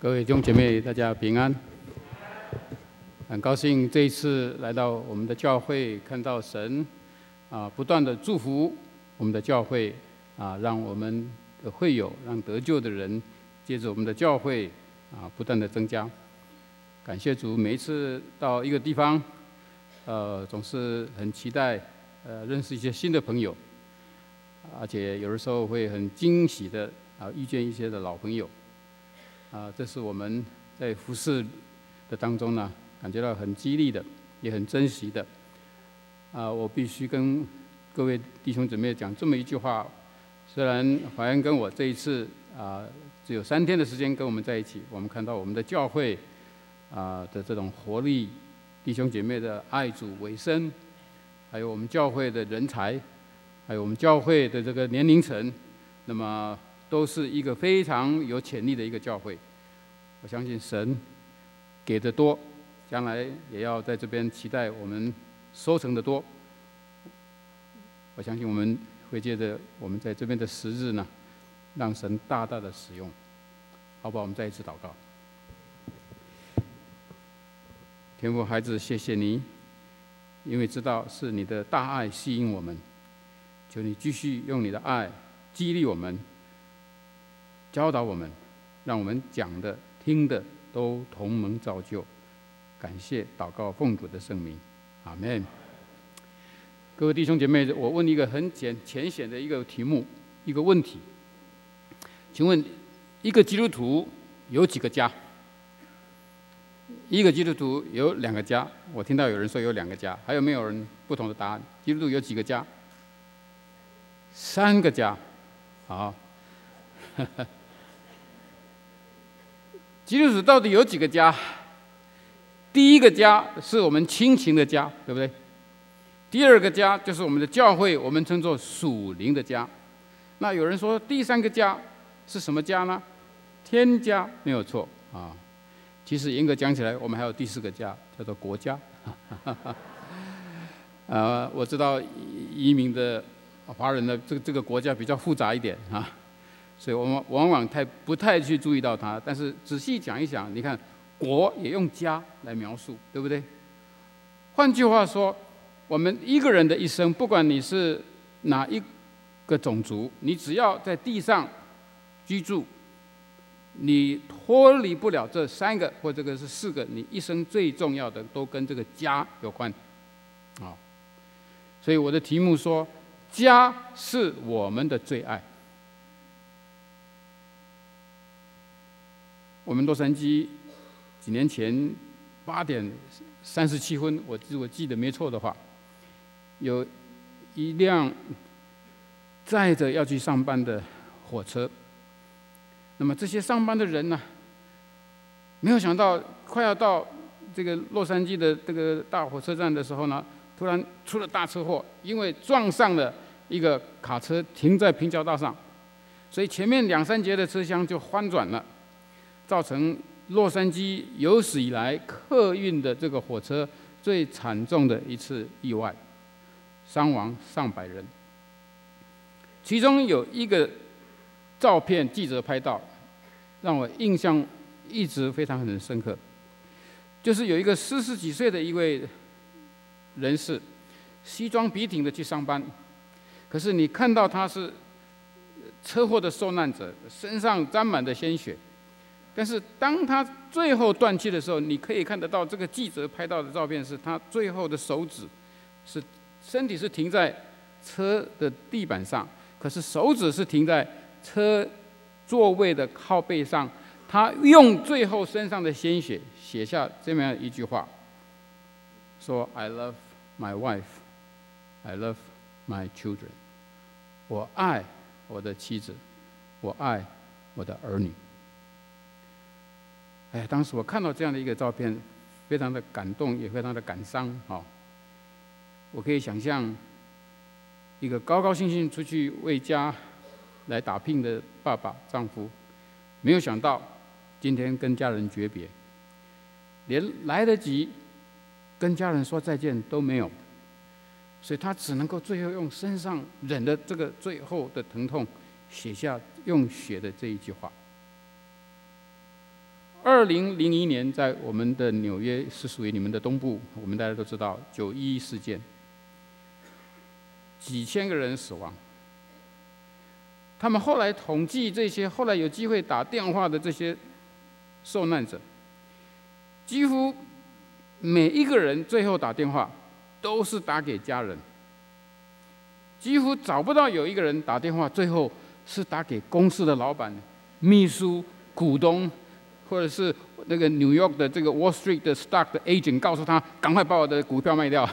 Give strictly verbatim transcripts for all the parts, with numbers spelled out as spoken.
各位弟兄姐妹，大家平安。很高兴这一次来到我们的教会，看到神啊不断的祝福我们的教会啊，让我们的会友，让得救的人，借着我们的教会啊不断的增加。感谢主，每一次到一个地方，呃，总是很期待呃认识一些新的朋友，而且有的时候会很惊喜的啊遇见一些的老朋友。啊，这是我们在服事的当中呢，感觉到很激励的，也很珍惜的。啊，我必须跟各位弟兄姊妹讲这么一句话：虽然怀恩跟我这一次啊只有三天的时间跟我们在一起，我们看到我们的教会啊的这种活力，弟兄姐妹的爱主为生，还有我们教会的人才，还有我们教会的这个年龄层，那么都是一个非常有潜力的一个教会。我相信神给的多，将来也要在这边期待我们收成的多。我相信我们会借着我们在这边的时日呢，让神大大的使用。好不好？我们再一次祷告。天父，孩子，谢谢你，因为知道是你的大爱吸引我们，求你继续用你的爱激励我们，教导我们，让我们讲的听的都同蒙造就。感谢祷告奉主的圣名，阿们。各位弟兄姐妹，我问一个很简浅显的一个题目，一个问题，请问一个基督徒有几个家？一个基督徒有两个家。我听到有人说有两个家，还有没有人不同的答案？基督徒有几个家？三个家。好。基督徒到底有几个家？第一个家是我们亲情的家，对不对？第二个家就是我们的教会，我们称作属灵的家。那有人说第三个家是什么家呢？天家，没有错啊。其实严格讲起来，我们还有第四个家，叫做国家。呃，我知道移民的华人的这个这个国家比较复杂一点啊。所以我们往往太不太去注意到它，但是仔细讲一想，你看国也用家来描述，对不对？换句话说，我们一个人的一生，不管你是哪一个种族，你只要在地上居住，你脱离不了这三个或这个是四个，你一生最重要的都跟这个家有关啊。所以我的题目说，家是我们的最爱。我们洛杉矶几年前八点三十七分，我如果记得没错的话，有一辆载着要去上班的火车。那么这些上班的人呢，没有想到快要到这个洛杉矶的这个大火车站的时候呢，突然出了大车祸，因为撞上了一个卡车停在平交道上，所以前面两三节的车厢就翻转了。造成洛杉矶有史以来客运的这个火车最惨重的一次意外，伤亡上百人。其中有一个照片记者拍到，让我印象一直非常很深刻，就是有一个四十几岁的一位人士，西装笔挺的去上班，可是你看到他是车祸的受难者，身上沾满了鲜血。但是当他最后断气的时候，你可以看得到这个记者拍到的照片是他最后的手指是身体是停在车的地板上，可是手指是停在车座位的靠背上。他用最后身上的鲜血写下这么样一句话，说 I love my wife, I love my children。 我爱我的妻子，我爱我的儿女。哎，当时我看到这样的一个照片，非常的感动，也非常的感伤啊！我可以想象，一个高高兴兴出去为家来打拼的爸爸、丈夫，没有想到今天跟家人诀别，连来得及跟家人说再见都没有，所以他只能够最后用身上忍的这个最后的疼痛，写下用血的这一句话。 二零零一年，在我们的纽约是属于你们的东部，我们大家都知道九一一事件，几千个人死亡。他们后来统计这些后来有机会打电话的这些受难者，几乎每一个人最后打电话都是打给家人，几乎找不到有一个人打电话最后是打给公司的老板、秘书、股东，或者是那个纽约的这个 Wall Street 的 stock 的 agent， 告诉他赶快把我的股票卖掉。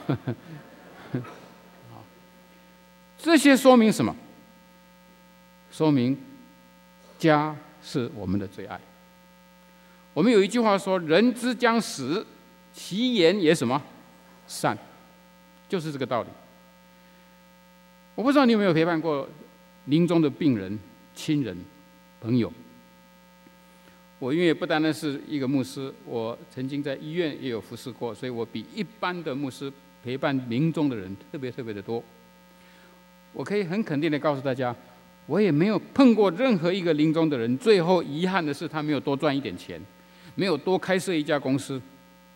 这些说明什么？说明家是我们的最爱。我们有一句话说：“人之将死，其言也什么善”，就是这个道理。我不知道你有没有陪伴过临终的病人、亲人、朋友。我因为不单单是一个牧师，我曾经在医院也有服侍过，所以我比一般的牧师陪伴临终的人特别特别的多。我可以很肯定的告诉大家，我也没有碰过任何一个临终的人，最后遗憾的是他没有多赚一点钱，没有多开设一家公司。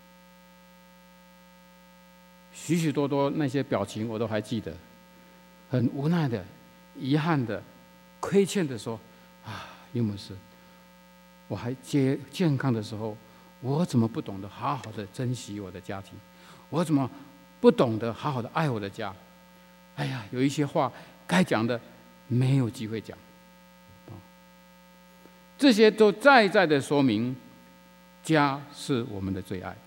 许许多多那些表情我都还记得，很无奈的、遗憾的、亏欠的说：“啊，岳牧师，我还健健康的时候，我怎么不懂得好好的珍惜我的家庭？我怎么不懂得好好的爱我的家？哎呀，有一些话该讲的没有机会讲。”这些都再再的说明，家是我们的最爱。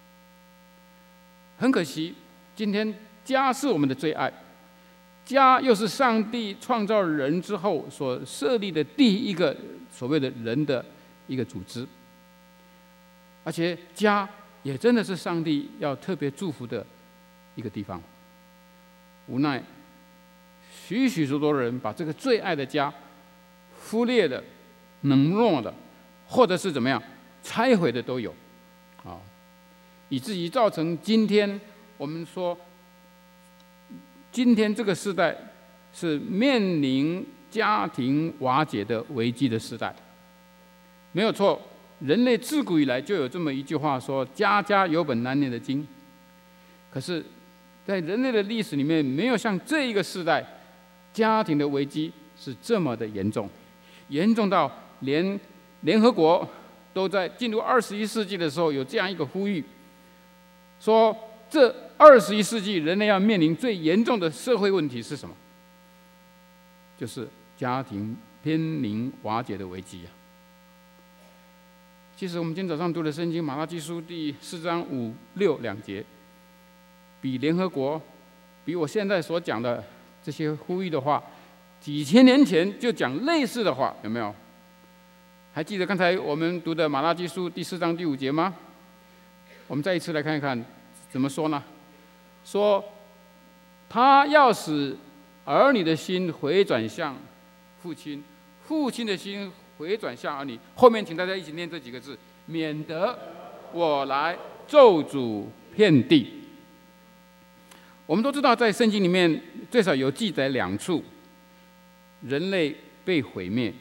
很可惜，今天家是我们的最爱，家又是上帝创造人之后所设立的第一个所谓的人的一个组织，而且家也真的是上帝要特别祝福的一个地方。无奈，许许多多人把这个最爱的家忽略的、冷漠的，或者是怎么样拆毁的都有，啊，以至于造成今天我们说，今天这个时代是面临家庭瓦解的危机的时代。没有错，人类自古以来就有这么一句话说：“家家有本难念的经。”可是，在人类的历史里面，没有像这一个时代，家庭的危机是这么的严重，严重到连联合国都在进入二十一世纪的时候有这样一个呼吁，说这二十一世纪人类要面临最严重的社会问题是什么？就是家庭濒临瓦解的危机啊！其实我们今天早上读的圣经马拉基书第四章五六两节，比联合国，比我现在所讲的这些呼吁的话，几千年前就讲类似的话，有没有？还记得刚才我们读的马拉基书第四章第五节吗？我们再一次来看一看怎么说呢？说他要使儿女的心回转向父亲，父亲的心回转向儿女。后面请大家一起念这几个字：免得我来咒诅遍地。我们都知道，在圣经里面最少有记载两处人类被毁灭。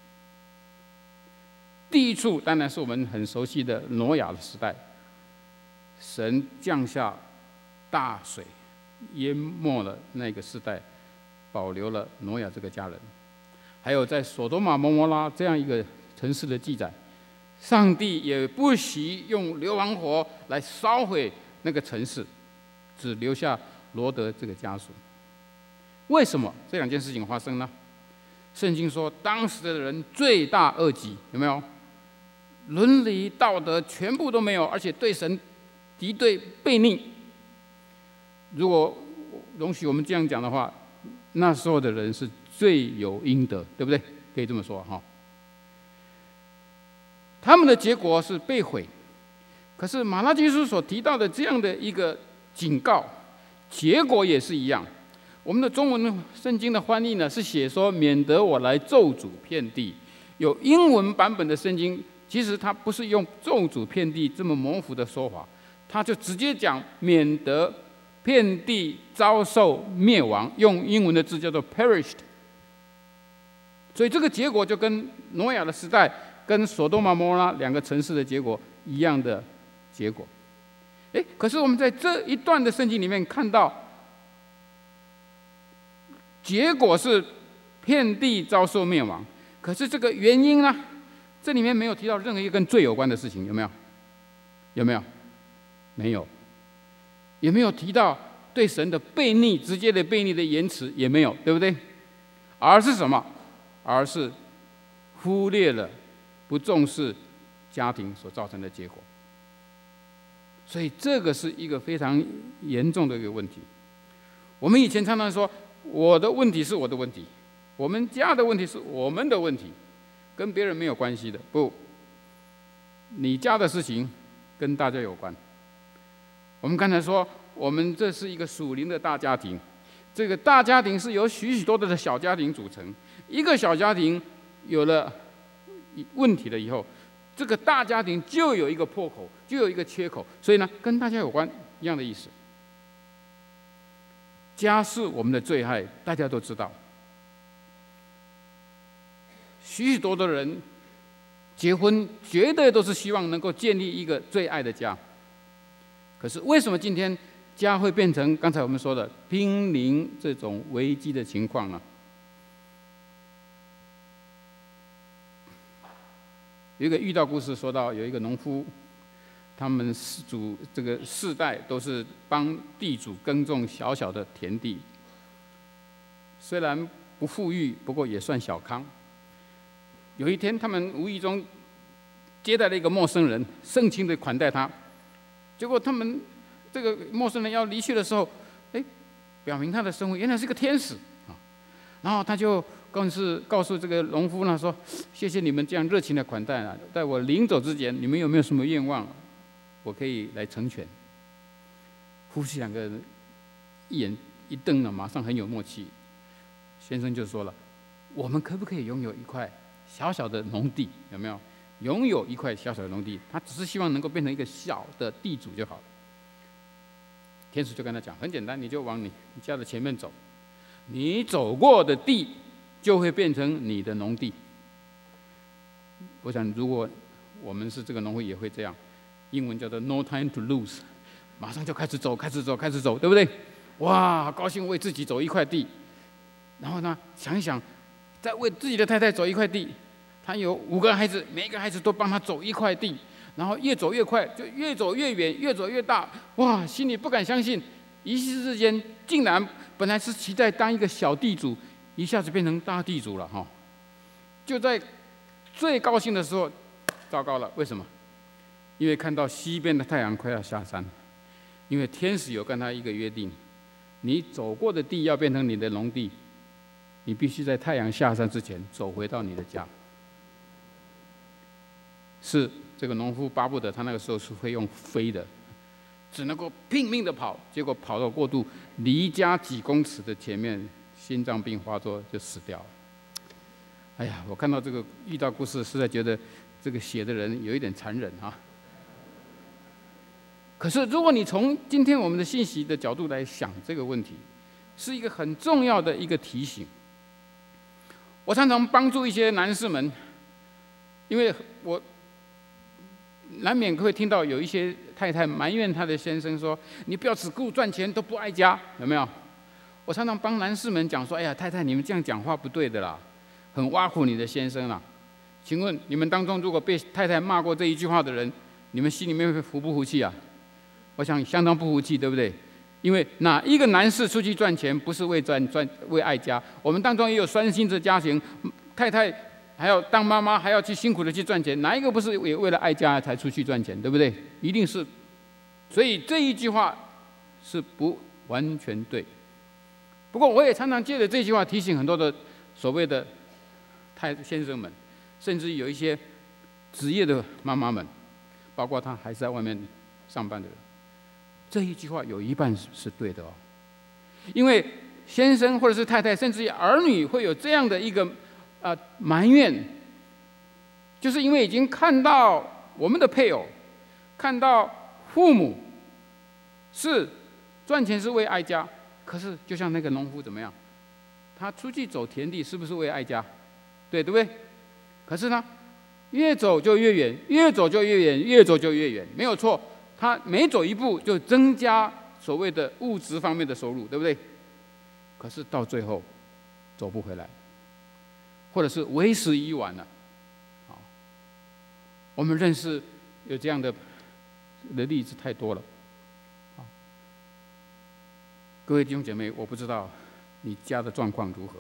第一处当然是我们很熟悉的挪亚的时代，神降下大水，淹没了那个时代，保留了挪亚这个家人。还有在索多玛、摩摩拉这样一个城市的记载，上帝也不惜用硫磺火来烧毁那个城市，只留下罗德这个家属。为什么这两件事情发生呢？圣经说，当时的人罪大恶极，有没有？伦理道德全部都没有，而且对神敌对悖逆。如果容许我们这样讲的话，那时候的人是罪有应得，对不对？可以这么说哈。他们的结果是被毁，可是马拉基书所提到的这样的一个警告，结果也是一样。我们的中文圣经的翻译呢，是写说免得我来咒诅遍地。有英文版本的圣经，其实它不是用咒诅遍地这么模糊的说法，它就直接讲免得遍地遭受灭亡，用英文的字叫做 perished。所以这个结果就跟挪亚的时代跟索多玛、摩拉两个城市的结果一样的结果。哎，可是我们在这一段的圣经里面看到，结果是遍地遭受灭亡。可是这个原因呢？这里面没有提到任何一个跟罪有关的事情，有没有？有没有？没有。也没有提到对神的悖逆，直接的悖逆的言辞也没有，对不对？而是什么？而是忽略了、不重视家庭所造成的结果。所以这个是一个非常严重的一个问题。我们以前常常说，我的问题是我的问题，我们家的问题是我们的问题，跟别人没有关系的。不，你家的事情跟大家有关。我们刚才说，我们这是一个属灵的大家庭，这个大家庭是由许许多多的小家庭组成。一个小家庭有了问题了以后，这个大家庭就有一个破口，就有一个缺口，所以呢，跟大家有关一样的意思。家是我们的最爱，大家都知道。许许多多的人结婚，绝对都是希望能够建立一个最爱的家。可是为什么今天家会变成刚才我们说的濒临这种危机的情况呢？有一个遇到故事说到，有一个农夫，他们四主这个世代都是帮地主耕种小小的田地，虽然不富裕，不过也算小康。有一天，他们无意中接待了一个陌生人，盛情的款待他。结果他们这个陌生人要离去的时候，哎，表明他的身份原来是个天使啊。然后他就告诉告诉这个农夫呢说：“谢谢你们这样热情的款待啊，在我临走之前，你们有没有什么愿望，我可以来成全？”夫妻两个人一眼一瞪呢，马上很有默契。先生就说了：“我们可不可以拥有一块小小的农地？有没有？拥有一块小小的农地，他只是希望能够变成一个小的地主就好了。”天使就跟他讲：“很简单，你就往你家的前面走，你走过的地就会变成你的农地。”我想，如果我们是这个农夫，也会这样。英文叫做 “no time to lose”， 马上就开始走，开始走，开始走，对不对？哇，高兴为自己走一块地，然后呢，想一想，再为自己的太太走一块地。他有五个孩子，每一个孩子都帮他走一块地，然后越走越快，就越走越远，越走越大。哇，心里不敢相信，一夕之间，竟然本来是期待当一个小地主，一下子变成大地主了哈！就在最高兴的时候，糟糕了，为什么？因为看到西边的太阳快要下山，因为天使有跟他一个约定，你走过的地要变成你的农地，你必须在太阳下山之前走回到你的家。是这个农夫巴不得他那个时候是会用飞的，只能够拼命的跑，结果跑到过度，离家几公尺的前面，心脏病发作就死掉了。哎呀，我看到这个遇到故事，实在觉得这个写的人有一点残忍啊。可是如果你从今天我们的信息的角度来想这个问题，是一个很重要的一个提醒。我常常帮助一些男士们，因为我难免会听到有一些太太埋怨她的先生说：“你不要只顾赚钱，都不爱家，有没有？”我常常帮男士们讲说：“哎呀，太太，你们这样讲话不对的啦，很挖苦你的先生啦。请问你们当中如果被太太骂过这一句话的人，你们心里面会服不服气啊？我想相当不服气，对不对？因为哪一个男士出去赚钱不是为赚赚为爱家？我们当中也有双薪的家庭，太太还要当妈妈，还要去辛苦的去赚钱，哪一个不是也为了爱家才出去赚钱，对不对？一定是。所以这一句话是不完全对。不过我也常常借着这句话提醒很多的所谓的太先生们，甚至有一些职业的妈妈们，包括他还是在外面上班的人，这一句话有一半是对的哦。因为先生或者是太太，甚至于儿女会有这样的一个啊、呃、埋怨，就是因为已经看到我们的配偶，看到父母是赚钱是为爱家，可是就像那个农夫怎么样，他出去走田地是不是为爱家？对对不对？可是呢， 越走就越远，越走就越远，越走就越远，没有错。他每走一步就增加所谓的物质方面的收入，对不对？可是到最后走不回来，或者是为时已晚了。好，我们认识有这样的的例子太多了。好，各位弟兄姐妹，我不知道你家的状况如何。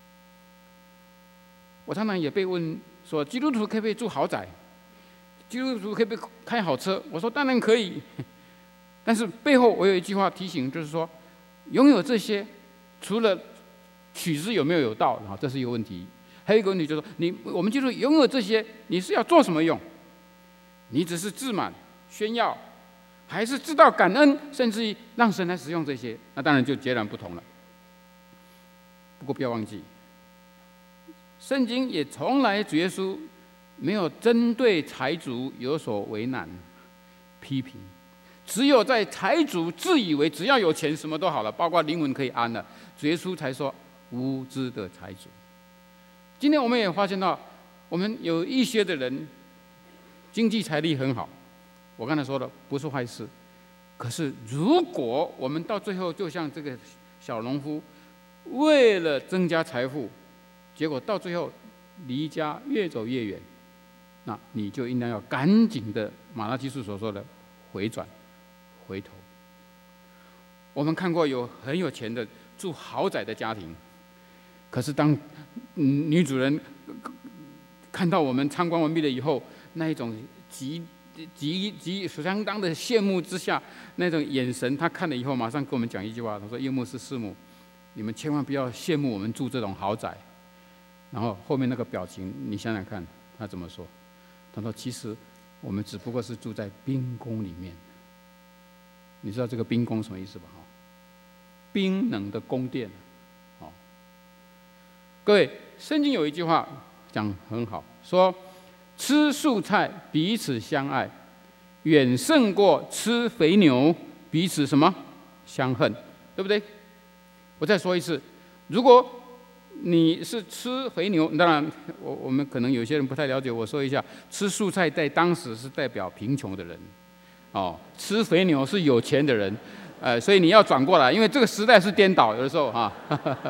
我常常也被问说，基督徒可不可以住豪宅？基督徒可不可以开好车？我说当然可以，但是背后我有一句话提醒，就是说，拥有这些，除了取之有没有有道啊，这是一个问题；还有一个问题就是说，你我们基督徒拥有这些，你是要做什么用？你只是自满炫耀，还是知道感恩，甚至于让神来使用这些？那当然就截然不同了。不过不要忘记，圣经也从来主耶稣没有针对财主有所为难、批评，只有在财主自以为只要有钱什么都好了，包括灵魂可以安了，主耶稣才说无知的财主。今天我们也发现到，我们有一些的人经济财力很好，我刚才说的不是坏事。可是如果我们到最后就像这个小农夫，为了增加财富，结果到最后离家越走越远，那你就应当要赶紧的马拉基书所说的回转回头。我们看过有很有钱的住豪宅的家庭，可是当女主人看到我们参观完毕了以后，那一种极极极相当的羡慕之下，那种眼神，她看了以后马上跟我们讲一句话，她说：“叶牧师师母，你们千万不要羡慕我们住这种豪宅。”然后后面那个表情，你想想看，他怎么说？他说：“其实我们只不过是住在冰宫里面。”你知道这个冰宫什么意思吧？哈，冰冷的宫殿。哦，各位，圣经有一句话讲很好，说吃素菜彼此相爱，远胜过吃肥牛彼此什么相恨，对不对？我再说一次，如果你是吃肥牛，当然我我们可能有些人不太了解，我说一下，吃素菜在当时是代表贫穷的人，哦，吃肥牛是有钱的人，呃，所以你要转过来，因为这个时代是颠倒，有的时候哈。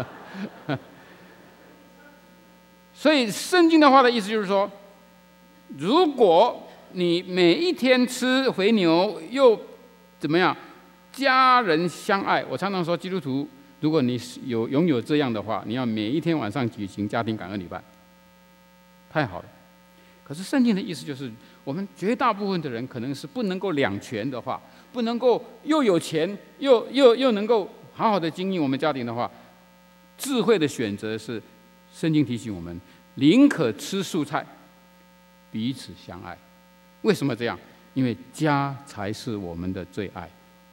所以圣经的话的意思就是说，如果你每一天吃肥牛，又怎么样？家人相爱，我常常说基督徒，如果你有拥有这样的话，你要每一天晚上举行家庭感恩礼拜，太好了。可是圣经的意思就是，我们绝大部分的人可能是不能够两全的话，不能够又有钱又又又能够好好的经营我们家庭的话，智慧的选择是，圣经提醒我们，宁可吃素菜，彼此相爱。为什么这样？因为家才是我们的最爱。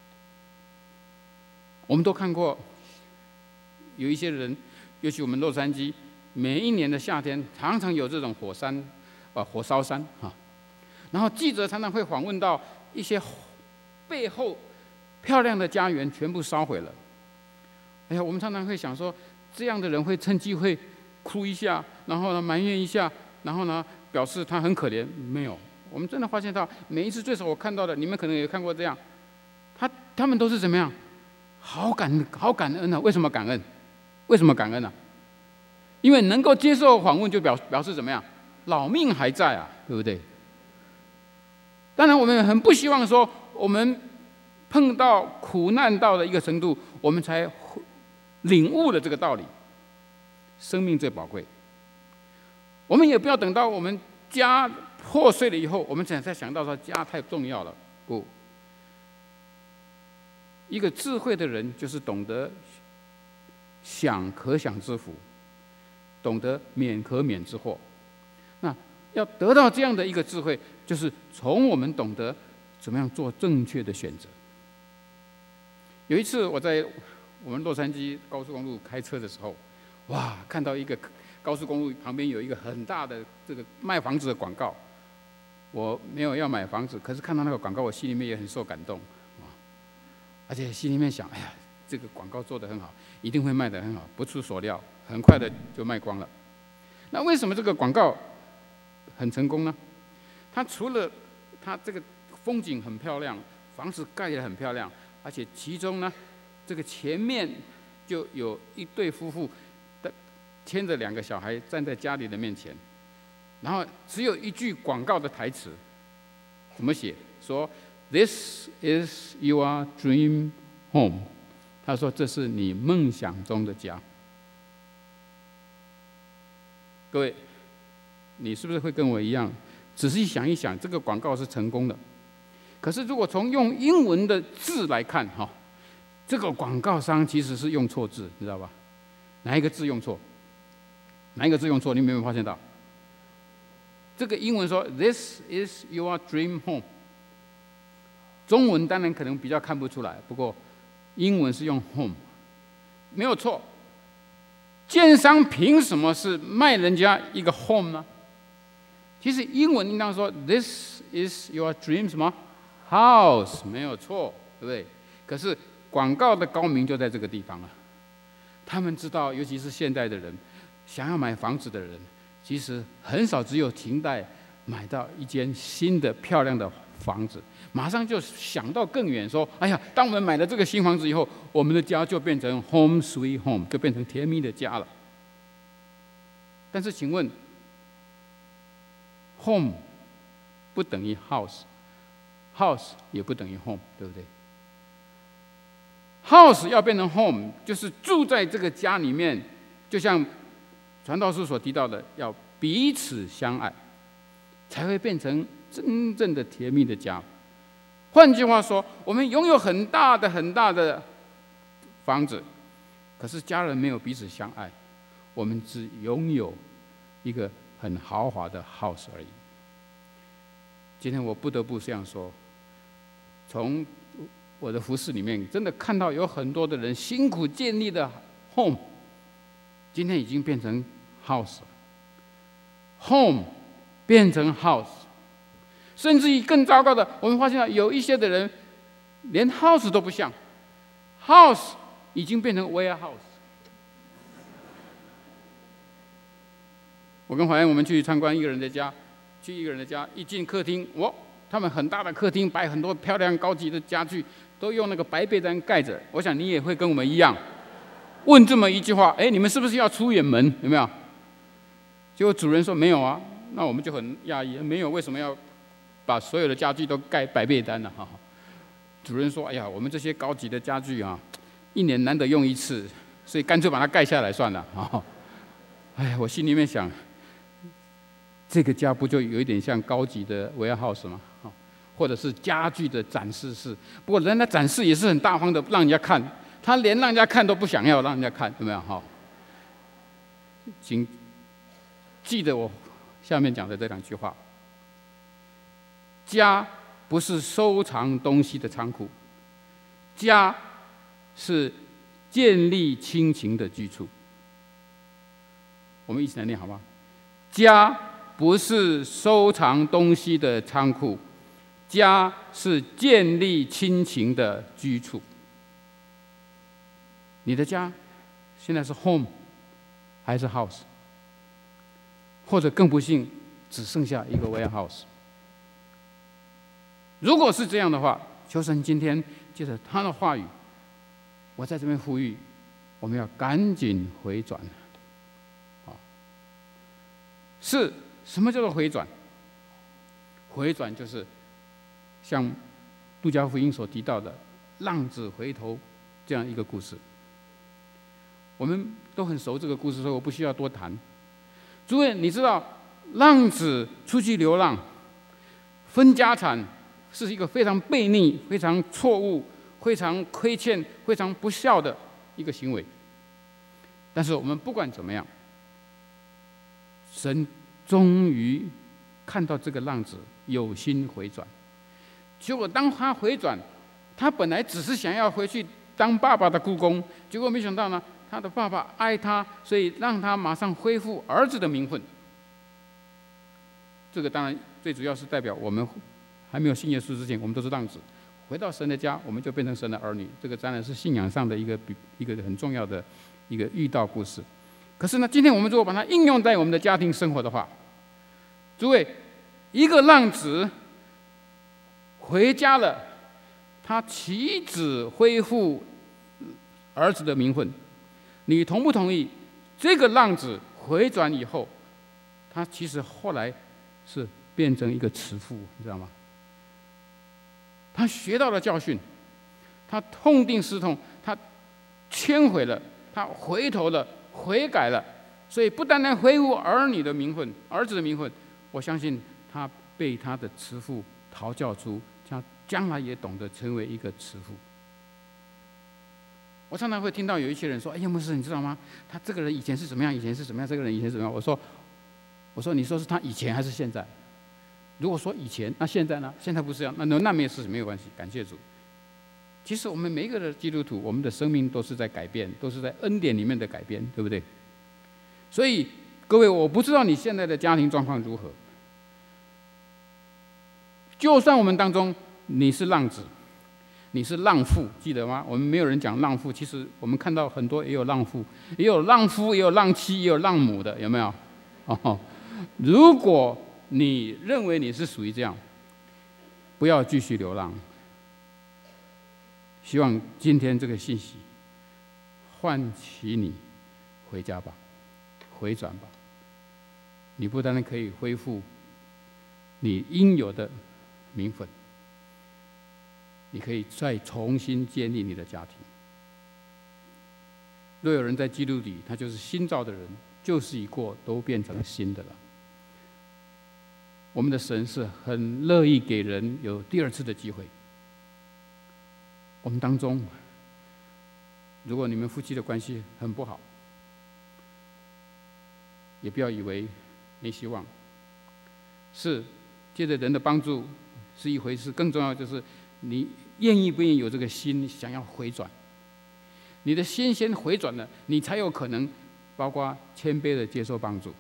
我们都看过，有一些人，尤其我们洛杉矶，每一年的夏天常常有这种火山，呃，火烧山哈。然后记者常常会访问到一些背后漂亮的家园全部烧毁了。哎呀，我们常常会想说，这样的人会趁机会哭一下，然后呢埋怨一下，然后呢表示他很可怜。没有，我们真的发现到每一次最少我看到的，你们可能也看过这样，他他们都是怎么样？好感好感恩啊！为什么感恩？为什么感恩呢、啊？因为能够接受访问，就表表示怎么样？老命还在啊，对不对？当然，我们很不希望说，我们碰到苦难到了一个程度，我们才领悟了这个道理。生命最宝贵，我们也不要等到我们家破碎了以后，我们才才想到说家太重要了。不。一个智慧的人，就是懂得享可享之福，懂得免可免之祸。那要得到这样的一个智慧，就是从我们懂得怎么样做正确的选择。有一次我在我们洛杉矶高速公路开车的时候，哇，看到一个高速公路旁边有一个很大的这个卖房子的广告。我没有要买房子，可是看到那个广告，我心里面也很受感动。而且心里面想，哎呀，这个广告做得很好，一定会卖得很好。不出所料，很快的就卖光了。那为什么这个广告很成功呢？它除了它这个风景很漂亮，房子盖得很漂亮，而且其中呢，这个前面就有一对夫妇的牵着两个小孩站在家里的面前，然后只有一句广告的台词，怎么写？说 "This is your dream home"， 他说这是你梦想中的家。各位，你是不是会跟我一样？仔细想一想，这个广告是成功的。可是，如果从用英文的字来看，哈，这个广告商其实是用错字，你知道吧？哪一个字用错？哪一个字用错？你有没有发现到？这个英文说 "This is your dream home"， 中文当然可能比较看不出来，不过英文是用 home， 没有错。建商凭什么是卖人家一个 home 呢？其实英文应当说 "This is your dream 什么 house"， 没有错，对不对？可是广告的高明就在这个地方啊。他们知道，尤其是现代的人，想要买房子的人，其实很少只有停在买到一间新的漂亮的房子，马上就想到更远，说：哎呀，当我们买了这个新房子以后，我们的家就变成 home sweet home， 就变成甜蜜的家了。但是，请问 ，home 不等于 house，house 也不等于 home， 对不对 ？house 要变成 home， 就是住在这个家里面，就像传道书所提到的，要彼此相爱，才会变成真正的甜蜜的家。换句话说，我们拥有很大的很大的房子，可是家人没有彼此相爱，我们只拥有一个很豪华的 house 而已。今天我不得不这样说，从我的服事里面，真的看到有很多的人辛苦建立的 home， 今天已经变成 house 了 ，home 变成 house。甚至于更糟糕的，我们发现了有一些的人连 house 都不像 ，house 已经变成 warehouse。我跟怀恩我们去参观一个人的家，去一个人的家，一进客厅，哇，他们很大的客厅摆很多漂亮高级的家具，都用那个白被单盖着。我想你也会跟我们一样，问这么一句话：哎，你们是不是要出远门？有没有？结果主人说没有啊，那我们就很讶异，没有，为什么要把所有的家具都盖白被单了哈？主人说：“哎呀，我们这些高级的家具啊，一年难得用一次，所以干脆把它盖下来算了。”啊，哎，我心里面想，这个家不就有一点像高级的 warehouse 吗？或者是家具的展示室？不过人家展示也是很大方的，让人家看，他连让人家看都不想要让人家看，有没有？哈，请记得我下面讲的这两句话。家不是收藏东西的仓库，家是建立亲情的居处。我们一起来念好吗？家不是收藏东西的仓库，家是建立亲情的居处。你的家现在是 home 还是 house？ 或者更不幸，只剩下一个 warehouse。如果是这样的话，求神今天借着他的话语，我在这边呼吁，我们要赶紧回转。好，是什么叫做回转？回转就是像路加福音所提到的浪子回头这样一个故事。我们都很熟这个故事，所以我不需要多谈。诸位，你知道浪子出去流浪，分家产，是一个非常悖逆、非常错误、非常亏欠、非常不孝的一个行为。但是我们不管怎么样，神终于看到这个浪子有心回转。结果当他回转，他本来只是想要回去当爸爸的雇工，结果没想到呢，他的爸爸爱他，所以让他马上恢复儿子的名分。这个当然最主要是代表我们还没有信耶稣之前，我们都是浪子，回到神的家，我们就变成神的儿女。这个当然是信仰上的一个一个很重要的一个遇到故事。可是呢，今天我们如果把它应用在我们的家庭生活的话， 诸位，一个浪子回家了，他岂止恢复儿子的名分？你同不同意？这个浪子回转以后，他其实后来是变成一个慈父，你知道吗？他学到了教训，他痛定思痛，他忏悔了，他回头了，悔改了。所以不单单恢复儿女的名分，儿子的名分，我相信他被他的慈父讨教出，他将来也懂得成为一个慈父。我常常会听到有一些人说：“哎呀，牧师，你知道吗？他这个人以前是怎么样，以前是怎么样，这个人以前是怎么样？”我说：“我说，你说是他以前还是现在？如果说以前，那现在呢？现在不是这样，那那没有事，没有关系，感谢主。其实我们每一个的基督徒，我们的生命都是在改变，都是在恩典里面的改变，对不对？所以各位，我不知道你现在的家庭状况如何。就算我们当中你是浪子，你是浪妇，记得吗？我们没有人讲浪妇，其实我们看到很多也有浪妇，也有浪夫，也有浪妻，也有浪母的，有没有？哦，如果你认为你是属于这样，不要继续流浪。希望今天这个信息唤起你回家吧，回转吧。你不单单可以恢复你应有的名分，你可以再重新建立你的家庭。若有人在基督里，他就是新造的人，旧事已过，都变成新的了。我们的神是很乐意给人有第二次的机会。我们当中，如果你们夫妻的关系很不好，也不要以为没希望。是借着人的帮助是一回事，更重要就是你愿意不愿意有这个心，想要回转。你的心先回转了，你才有可能包括谦卑的接受帮助。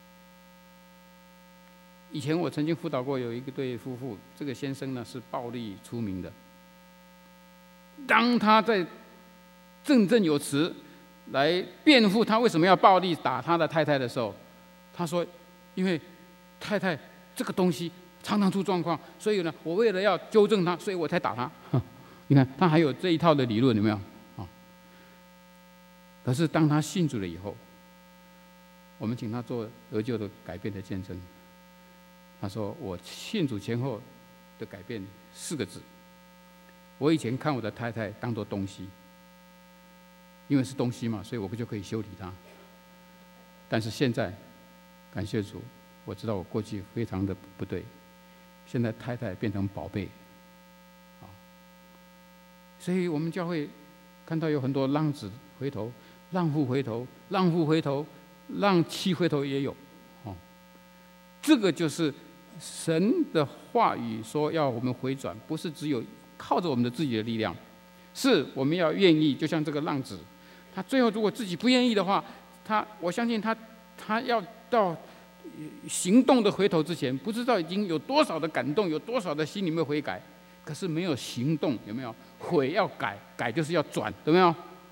以前我曾经辅导过有一个对夫妇，这个先生呢是暴力出名的。当他在振振有词来辩护他为什么要暴力打他的太太的时候，他说：“因为太太这个东西常常出状况，所以呢，我为了要纠正他，所以我才打他。”你看，他还有这一套的理论，有没有？啊！可是当他信主了以后，我们请他做得救的改变的见证。他说：“我信主前后的改变四个字。我以前看我的太太当作东西，因为是东西嘛，所以我就可以修理她。但是现在，感谢主，我知道我过去非常的不对。现在太太变成宝贝，啊！所以我们教会看到有很多浪子回头、浪妇回头、浪妇回头、浪妻回头也有，哦，这个就是神的话语说要我们回转，不是只有靠着我们的自己的力量，是我们要愿意。就像这个浪子，他最后如果自己不愿意的话，他我相信他他要到行动的回头之前，不知道已经有多少的感动，有多少的心里面悔改，可是没有行动，有没有？悔要改，改就是要转，有没有？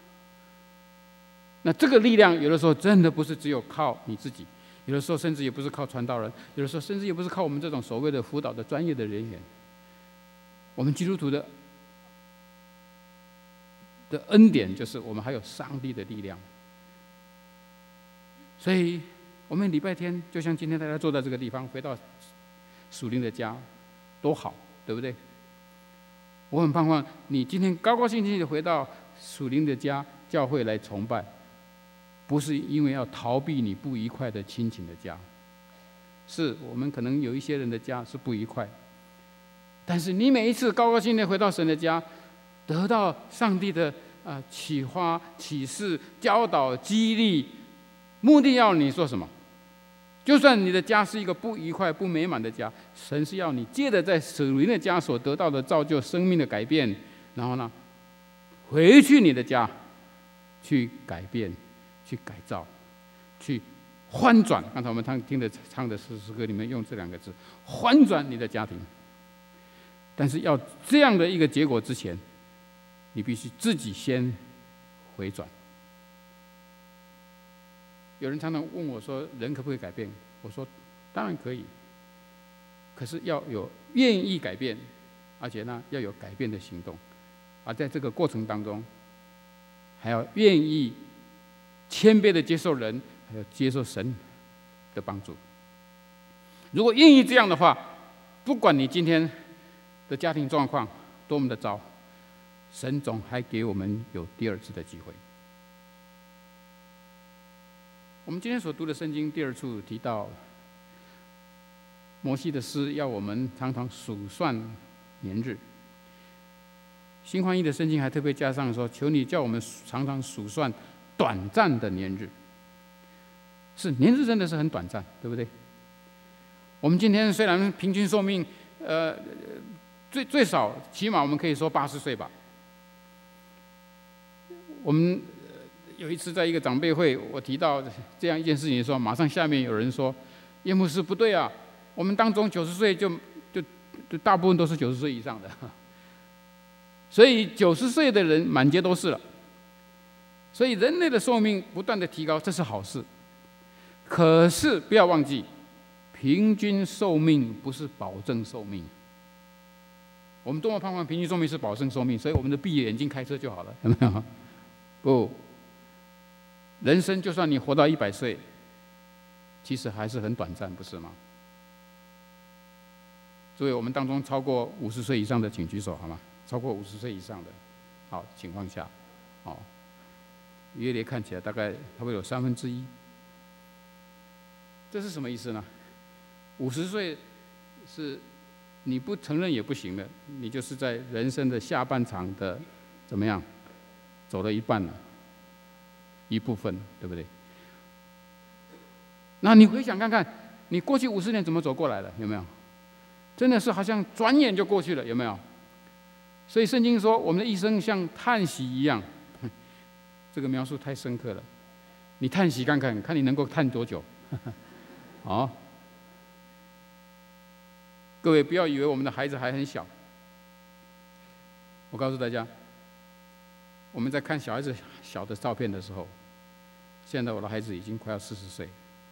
那这个力量有的时候真的不是只有靠你自己，有的时候甚至也不是靠传道人，有的时候甚至也不是靠我们这种所谓的辅导的专业的人员。我们基督徒的的恩典就是我们还有上帝的力量，所以我们礼拜天就像今天大家坐在这个地方，回到属灵的家，多好，对不对？我很盼望你今天高高兴兴的回到属灵的家教会来崇拜，不是因为要逃避你不愉快的亲情的家，是我们可能有一些人的家是不愉快。但是你每一次高高兴兴地回到神的家，得到上帝的啊启发、启示、教导、激励，目的要你说什么？就算你的家是一个不愉快、不美满的家，神是要你借着在属灵的家所得到的造就生命的改变，然后呢，回去你的家，去改变、去改造、去翻转。刚才我们唱听的唱的诗诗歌里面用这两个字：翻转你的家庭。但是要这样的一个结果之前，你必须自己先回转。有人常常问我说：“人可不可以改变？”我说：“当然可以。 可是要有愿意改变，而且呢要有改变的行动，而在这个过程当中，还要愿意谦卑的接受人，还要接受神的帮助。如果愿意这样的话，不管你今天的家庭状况多么的糟，神总还给我们有第二次的机会。我们今天所读的圣经第二处提到，摩西的诗要我们常常数算年日。新翻译的圣经还特别加上说：“求你叫我们常常数算短暂的年日。”是，年日真的是很短暂，对不对？我们今天虽然平均寿命，呃，最最少起码我们可以说八十岁吧。我们有一次在一个长辈会，我提到这样一件事情的时候，马上下面有人说：“叶牧师不对啊，我们当中九十岁就就就大部分都是九十岁以上的，所以九十岁的人满街都是了。所以人类的寿命不断的提高，这是好事。可是不要忘记，平均寿命不是保证寿命。我们多么盼望平均寿命是保证寿命，所以我们就闭眼睛开车就好了，有没有？不，人生就算你活到一百岁，其实还是很短暂，不是吗？所以我们当中超过五十岁以上的，请举手好吗？超过五十岁以上的，好情况下，哦，约略看起来大概差不多有三分之一。这是什么意思呢？五十岁是你不承认也不行的，你就是在人生的下半场的怎么样，走了一半了，一部分，对不对？那你回想看看，你过去五十年怎么走过来的？有没有？真的是好像转眼就过去了，有没有？所以圣经说，我们的一生像叹息一样，这个描述太深刻了。你叹息看看，看你能够叹多久？好，各位不要以为我们的孩子还很小。我告诉大家，我们在看小孩子小的照片的时候，现在我的孩子已经快要四十岁。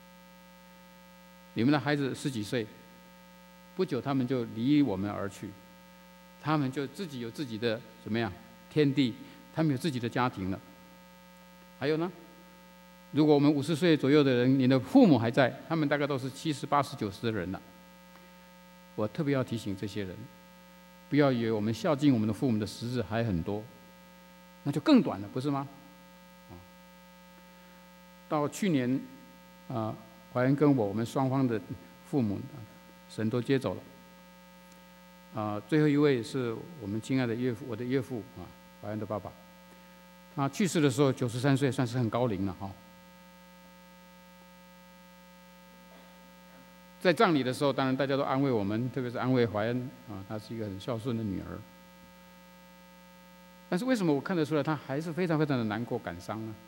你们的孩子十几岁，不久他们就离我们而去，他们就自己有自己的怎么样天地，他们有自己的家庭了。还有呢，如果我们五十岁左右的人，你的父母还在，他们大概都是七十、八十、九十的人了。我特别要提醒这些人，不要以为我们孝敬我们的父母的时日还很多，那就更短了，不是吗？到去年，啊，怀恩跟我，我们双方的父母，神都接走了。啊，最后一位是我们亲爱的岳父，我的岳父啊，怀恩的爸爸。他去世的时候九十三岁，算是很高龄了哈。在葬礼的时候，当然大家都安慰我们，特别是安慰怀恩啊，她是一个很孝顺的女儿。但是为什么我看得出来，她还是非常非常的难过、感伤呢？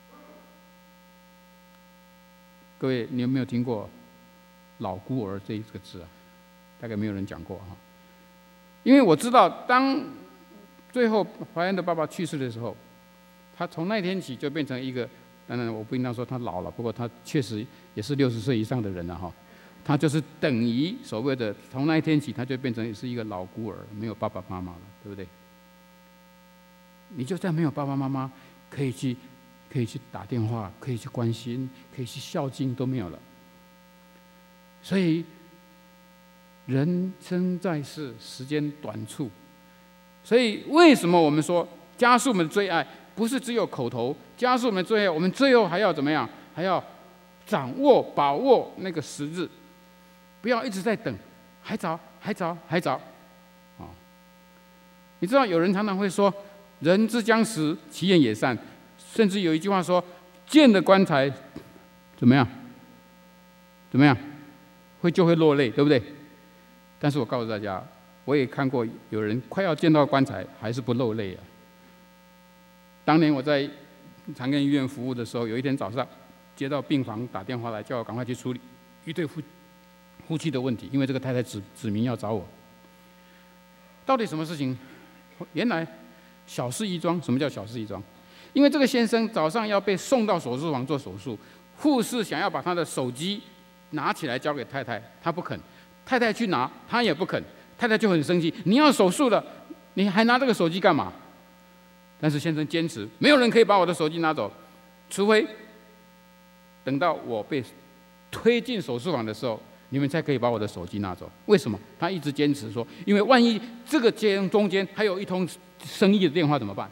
各位，你有没有听过“老孤儿”这一个字啊？大概没有人讲过哈。因为我知道，当最后怀恩的爸爸去世的时候，他从那天起就变成一个，当然我不应当说他老了，不过他确实也是六十岁以上的人了哈。他就是等于所谓的，从那一天起，他就变成是一个老孤儿，没有爸爸妈妈了，对不对？你就在没有爸爸妈妈，可以去，可以去打电话，可以去关心，可以去孝敬，都没有了。所以，人生在世，时间短促，所以为什么我们说加速我们的最爱，不是只有口头加速我们的最爱，我们最后还要怎么样？还要掌握、把握那个时日。不要一直在等，还早，还早，还早，啊！你知道有人常常会说“人之将死，其言也善”，甚至有一句话说“见了棺材，怎么样？怎么样？会就会落泪，对不对？”但是我告诉大家，我也看过有人快要见到棺材，还是不落泪啊。当年我在长庚医院服务的时候，有一天早上接到病房打电话来，叫我赶快去处理一对夫夫妻的问题，因为这个太太指指明要找我。到底什么事情？原来小事一桩。什么叫小事一桩？因为这个先生早上要被送到手术房做手术，护士想要把他的手机拿起来交给太太，他不肯， 太太去拿，他也不肯，太太就很生气，你要手术了，你还拿这个手机干嘛？但是先生坚持，没有人可以把我的手机拿走，除非等到我被推进手术房的时候，你们才可以把我的手机拿走。为什么？他一直坚持说，因为万一这个间中间还有一通生意的电话怎么办？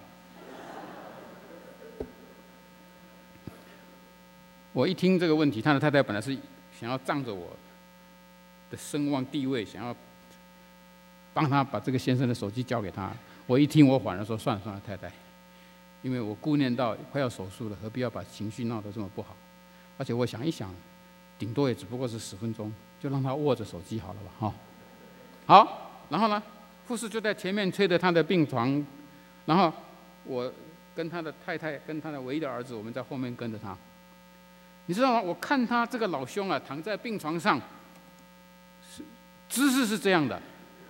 我一听这个问题，他的太太本来是想要仗着我的声望地位，想要帮他把这个先生的手机交给他。我一听，我反而说算了算了，太太，因为我顾念到快要手术了，何必要把情绪闹得这么不好？而且我想一想，顶多也只不过是十分钟，就让他握着手机好了吧，哈。好，然后呢，护士就在前面推着他的病床，然后我跟他的太太跟他的唯一的儿子，我们在后面跟着他。你知道吗？我看他这个老兄啊，躺在病床上，是姿势是这样的，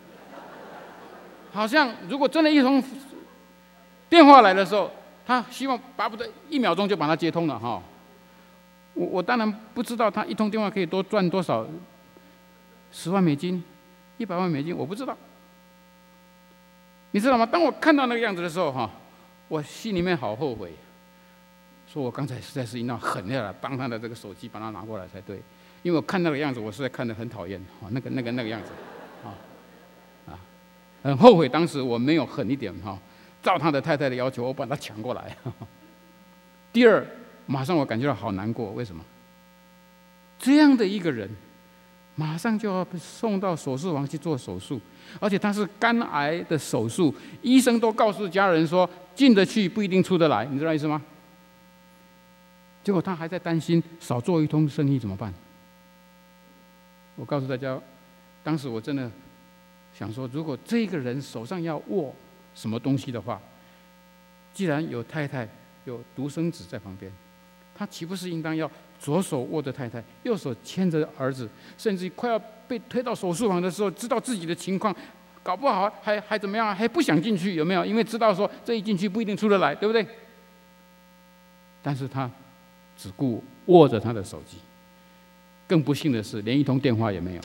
好像如果真的一通电话来的时候，他希望巴不得一秒钟就把它接通了哈。我我当然不知道他一通电话可以多赚多少，十万美金、一百万美金，我不知道。你知道吗？当我看到那个样子的时候哈，我心里面好后悔。说我刚才实在是应当狠下来帮他的这个手机把它拿过来才对，因为我看那个样子，我实在看得很讨厌，哦，那个那个那个样子，啊啊，很后悔当时我没有狠一点哈，照他的太太的要求，我把他抢过来。第二，马上我感觉到好难过，为什么？这样的一个人，马上就要被送到手术房去做手术，而且他是肝癌的手术，医生都告诉家人说进得去不一定出得来，你知道意思吗？结果他还在担心少做一通生意怎么办？我告诉大家，当时我真的想说，如果这个人手上要握什么东西的话，既然有太太有独生子在旁边，他岂不是应当要左手握着太太，右手牵着儿子，甚至快要被推到手术房的时候，知道自己的情况，搞不好还还怎么样，还不想进去，有没有？因为知道说这一进去不一定出得来，对不对？但是他只顾握着他的手机，更不幸的是，连一通电话也没有。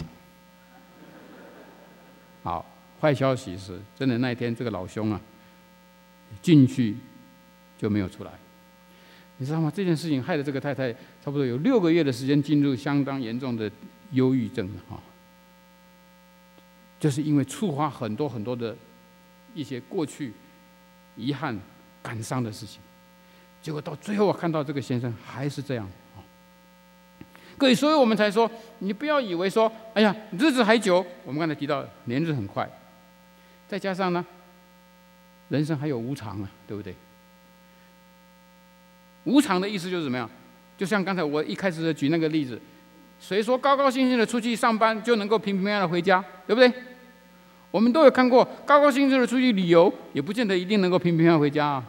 好，坏消息是，真的那一天这个老兄啊，进去就没有出来。你知道吗？这件事情害得这个太太差不多有六个月的时间进入相当严重的忧郁症了哈。就是因为触发很多很多的一些过去遗憾、感伤的事情。结果到最后，我看到这个先生还是这样。各位，所以我们才说，你不要以为说，哎呀，日子还久。我们刚才提到，年日很快，再加上呢，人生还有无常啊，对不对？无常的意思就是怎么样？就像刚才我一开始举那个例子，谁说高高兴兴的出去上班就能够平平安安的回家，对不对？我们都有看过，高高兴兴的出去旅游，也不见得一定能够平平安安回家啊。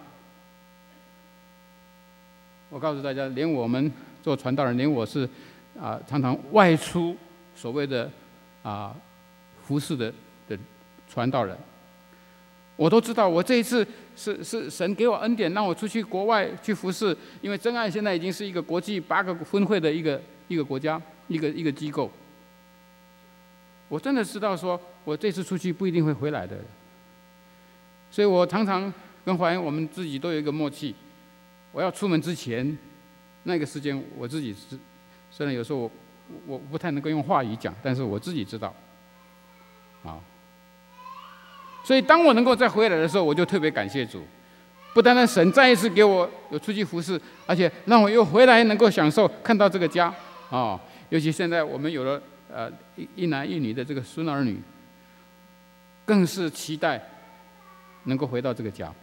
我告诉大家，连我们做传道人，连我是啊、呃、常常外出所谓的啊、呃、服侍的的传道人，我都知道，我这一次是是神给我恩典，让我出去国外去服侍，因为真爱现在已经是一个国际八个分会的一个一个国家一个一个机构。我真的知道说，我这次出去不一定会回来的，所以我常常跟华恩我们自己都有一个默契。我要出门之前，那个时间我自己是，虽然有时候我我不太能够用话语讲，但是我自己知道，啊，所以当我能够再回来的时候，我就特别感谢主，不单单神再一次给我有出去服侍，而且让我又回来能够享受看到这个家啊，尤其现在我们有了呃一一男一女的这个孙儿女，更是期待能够回到这个家。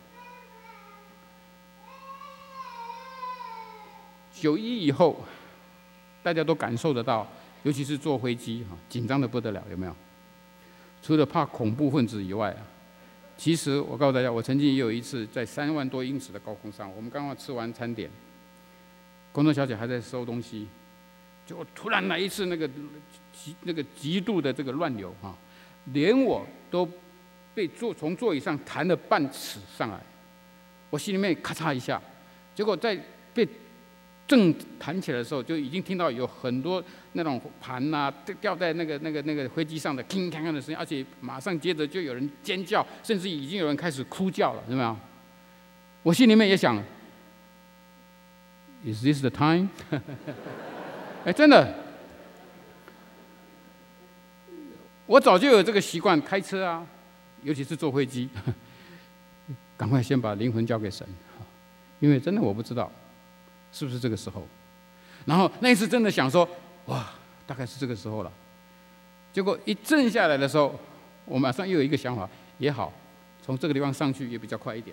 九一以后，大家都感受得到，尤其是坐飞机哈，紧张的不得了，有没有？除了怕恐怖分子以外啊，其实我告诉大家，我曾经也有一次在三万多英尺的高空上，我们刚刚吃完餐点，工作小姐还在收东西，就突然来一次那个极那个极度的这个乱流哈，连我都被坐从座椅上弹了半尺上来，我心里面咔嚓一下，结果在被正弹起来的时候，就已经听到有很多那种盘呐、啊、掉在那个那个那个飞机上的铿铿铿的声音，而且马上接着就有人尖叫，甚至已经有人开始哭叫了，有没有？我心里面也想 ，Is this the time？ 哎，真的，我早就有这个习惯，开车啊，尤其是坐飞机，赶快先把灵魂交给神，因为真的我不知道。是不是这个时候？然后那一次真的想说，哇，大概是这个时候了。结果一震下来的时候，我马上又有一个想法，也好，从这个地方上去也比较快一点。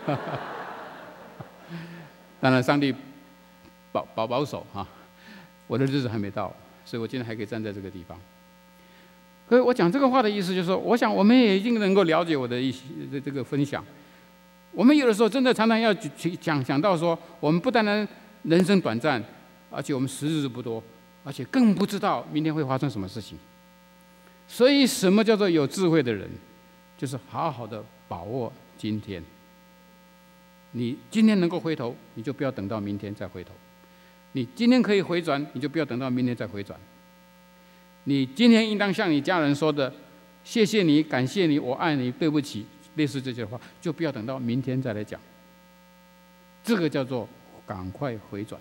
当然，上帝保保保守哈，我的日子还没到，所以我今天还可以站在这个地方。可是我讲这个话的意思就是说，我想我们也一定能够了解我的一些这个分享。我们有的时候真的常常要去讲讲到说，我们不单单人生短暂，而且我们时日不多，而且更不知道明天会发生什么事情。所以，什么叫做有智慧的人？就是好好的把握今天。你今天能够回头，你就不要等到明天再回头；你今天可以回转，你就不要等到明天再回转。你今天应当向你家人说的“谢谢你，感谢你，我爱你，对不起”，类似这些话，就不要等到明天再来讲。这个叫做赶快回转。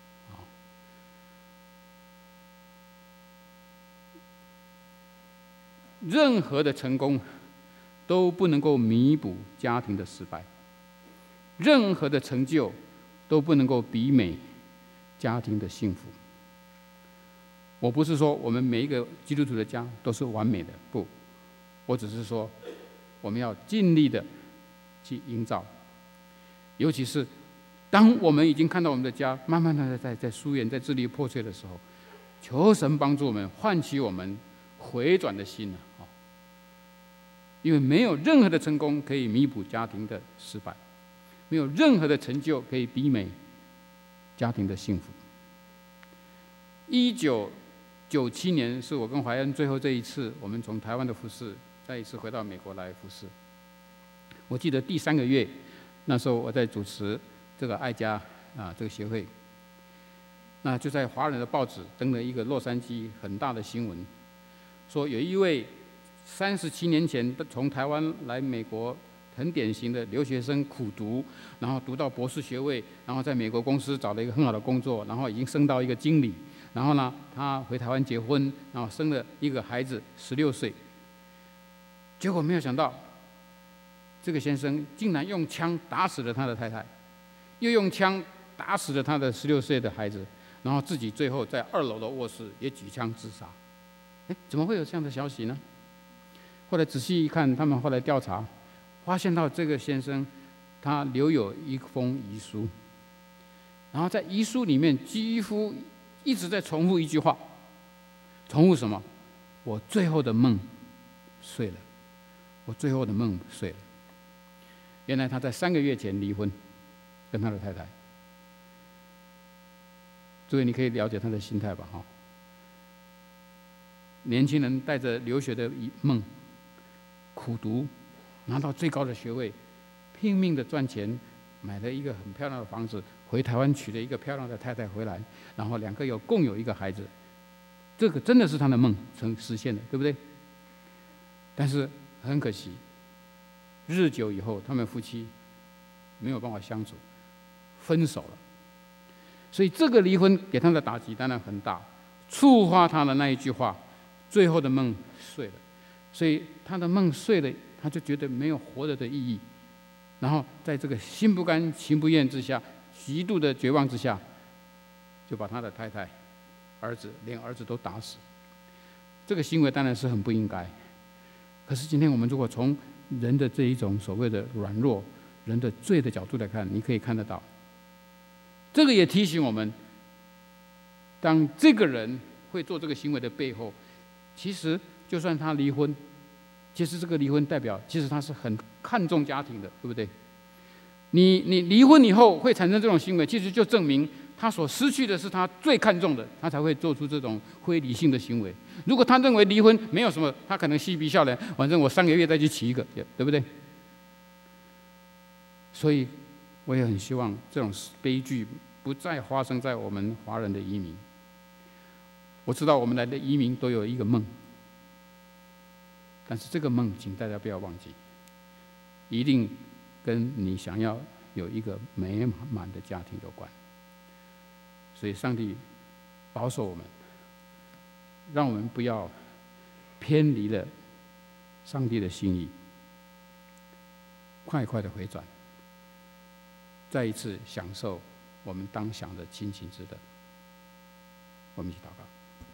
任何的成功都不能够弥补家庭的失败，任何的成就都不能够媲美家庭的幸福。我不是说我们每一个基督徒的家都是完美的，不，我只是说我们要尽力的去营造，尤其是当我们已经看到我们的家慢慢的在在疏远、在支离破碎的时候，求神帮助我们，唤起我们回转的心啊！因为没有任何的成功可以弥补家庭的失败，没有任何的成就可以媲美家庭的幸福。一九九七年是我跟怀恩最后这一次，我们从台湾的服事再一次回到美国来服事。我记得第三个月，那时候我在主持这个爱家啊这个协会，那就在华人的报纸登了一个洛杉矶很大的新闻，说有一位三十七年前从台湾来美国很典型的留学生苦读，然后读到博士学位，然后在美国公司找了一个很好的工作，然后已经升到一个经理，然后呢，他回台湾结婚，然后生了一个孩子，十六岁。结果没有想到，这个先生竟然用枪打死了他的太太，又用枪打死了他的十六岁的孩子，然后自己最后在二楼的卧室也举枪自杀。哎，怎么会有这样的消息呢？后来仔细一看，他们后来调查，发现到这个先生他留有一封遗书，然后在遗书里面几乎一直在重复一句话，重复什么？我最后的梦碎了，我最后的梦碎了。原来他在三个月前离婚，跟他的太太。诸位，你可以了解他的心态吧？哈，年轻人带着留学的梦，苦读，拿到最高的学位，拼命的赚钱，买了一个很漂亮的房子，回台湾娶了一个漂亮的太太回来，然后两个有共有一个孩子，这个真的是他的梦成实现了，对不对？但是很可惜，日久以后，他们夫妻没有办法相处，分手了。所以这个离婚给他的打击当然很大，触发他的那一句话，最后的梦碎了。所以他的梦碎了，他就觉得没有活着的意义，然后在这个心不甘情不愿之下，极度的绝望之下，就把他的太太、儿子，连儿子都打死。这个行为当然是很不应该。可是今天我们如果从人的这一种所谓的软弱、人的罪的角度来看，你可以看得到，这个也提醒我们，当这个人会做这个行为的背后，其实就算他离婚，其实这个离婚代表，其实他是很看重家庭的，对不对？你你离婚以后会产生这种行为，其实就证明他所失去的是他最看重的，他才会做出这种非理性的行为。如果他认为离婚没有什么，他可能嬉皮笑脸，反正我三个月再去娶一个，对不对？所以我也很希望这种悲剧不再发生在我们华人的移民。我知道我们来的移民都有一个梦，但是这个梦，请大家不要忘记，一定跟你想要有一个美满的家庭有关。所以，上帝保守我们，让我们不要偏离了上帝的心意，快快的回转，再一次享受我们当享的亲情之乐。我们一起祷告。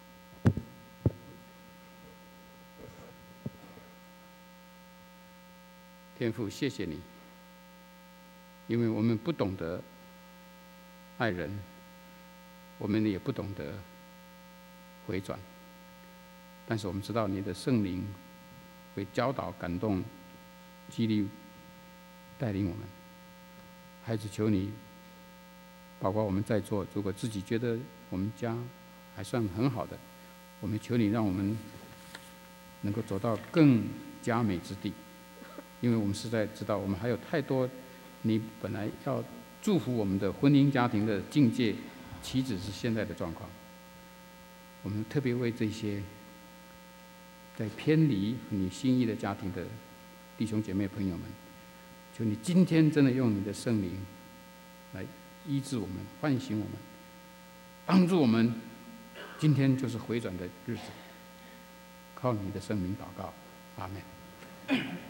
天父，谢谢你，因为我们不懂得爱人，我们也不懂得回转，但是我们知道你的圣灵会教导、感动、激励、带领我们。孩子，求你，包括我们在座，如果自己觉得我们家还算很好的，我们求你让我们能够走到更佳美之地。因为我们实在知道，我们还有太多你本来要祝福我们的婚姻家庭的境界，岂止是现在的状况。我们特别为这些在偏离你心意的家庭的弟兄姐妹朋友们，求你今天真的用你的圣灵来医治我们、唤醒我们，帮助我们。今天就是回转的日子，靠你的圣灵祷告，阿们。